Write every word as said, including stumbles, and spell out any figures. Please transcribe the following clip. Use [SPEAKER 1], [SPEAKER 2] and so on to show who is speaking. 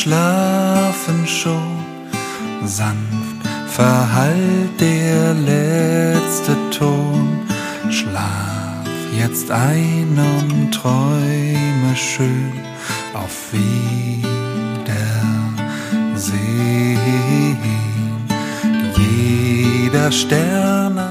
[SPEAKER 1] schlafen schon, sanft verhallt der letzte Ton. Schlaf jetzt ein und träume schön, auf Wiedersehen. Jeder Stern